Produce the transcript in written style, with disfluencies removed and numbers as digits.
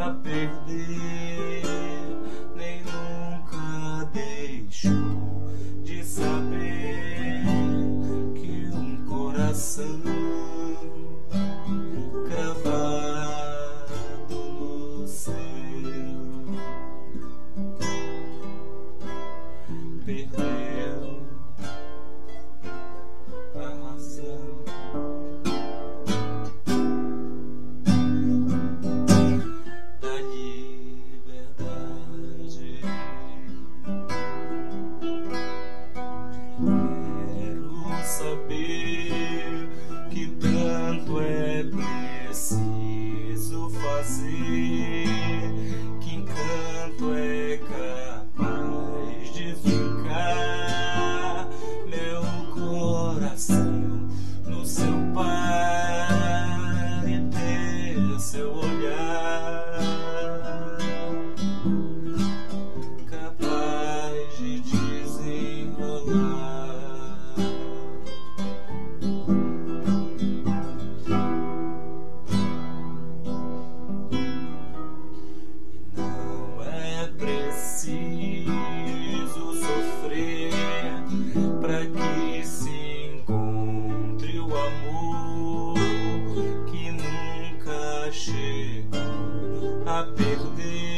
a perder, nem nunca deixou de saber que um coração cravado no céu perdeu a razão. Saber que tanto é preciso fazer, que encanto é capaz de ficar meu coração no seu par e ter seu olhar capaz de desenrolar. Preciso sofrer para que se encontre o amor que nunca chegou a perder.